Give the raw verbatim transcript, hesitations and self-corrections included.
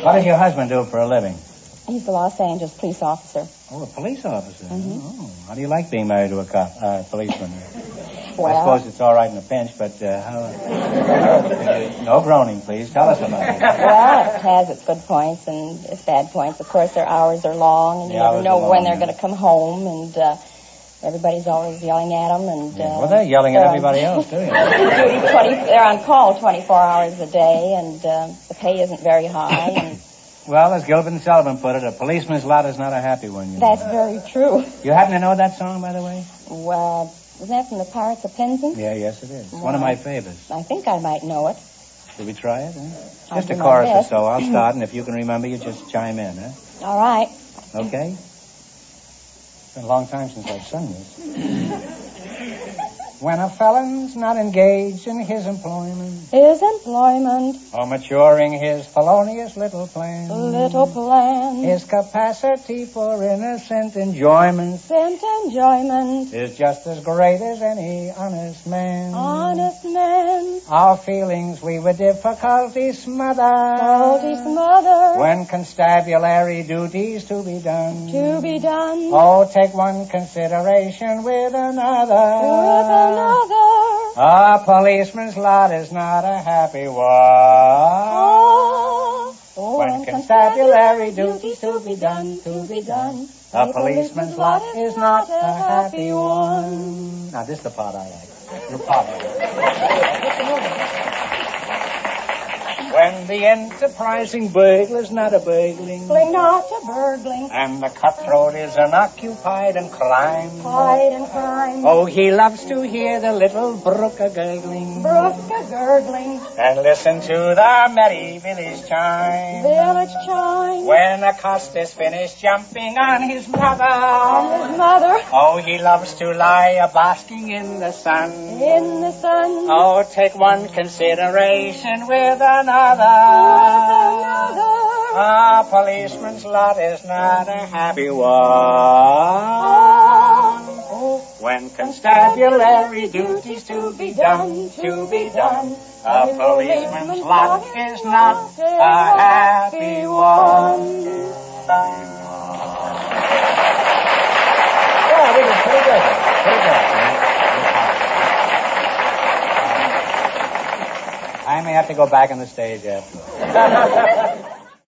What does your husband do for a living? He's the Los Angeles police officer. Oh, a police officer. Mm-hmm. Oh, how do you like being married to a cop, uh, policeman? Well, I suppose it's all right in a pinch, but uh, how... no groaning, please. Tell us about it. Well, it has its good points and its bad points. Of course, their hours are long, and you The never hours know are when long, they're yeah. going to come home, and uh, everybody's always yelling at them. And Yeah, uh, well, they're yelling at they're everybody on, else, too. duty twenty, they're on call twenty-four hours a day, and uh, the pay isn't very high. And Well, as Gilbert and Sullivan put it, a policeman's lot is not a happy one. You that's know. very true. You happen to know that song, by the way? Well, isn't that from the Pirates of Penzance? Yeah, yes, it is. It's Wow. one of my favorites. I think I might know it. Should we try it? Huh? I'll Just do a my chorus or best. so. I'll start, and if you can remember, you just chime in, huh? All right. Okay? It's been a long time since I've sung this. When a felon's not engaged in his employment, His employment, or maturing his felonious little plan, little plan, his capacity for innocent enjoyment innocent enjoyment, is just as great as any honest man. honest man, Our feelings we with difficulty smother, faulty mother, when constabulary duties to be done. to be done Oh, take one consideration with another. with another. A policeman's lot is not a happy one. Oh, oh, When constabulary duties to be done, to be done. A policeman's lot is not a happy one. Now, this is the part I like. The part I like. When the enterprising burglar's not a burgling, Burgling, not a burgling, and the cutthroat is unoccupied in crime. pride and crime, Oh, he loves to hear the little brook a gurgling, brook a gurgling, and listen to the merry village chime. village chime, When a cost is finished jumping on his mother, his mother oh, he loves to lie a basking in the sun. in the sun, Oh, take one consideration with another. with another. A policeman's lot is not a happy one. Oh, When constabulary duties to be done, to be done, a policeman's lot is not a happy one. Yeah, we did pretty good. Pretty good. I may have to go back on the stage after.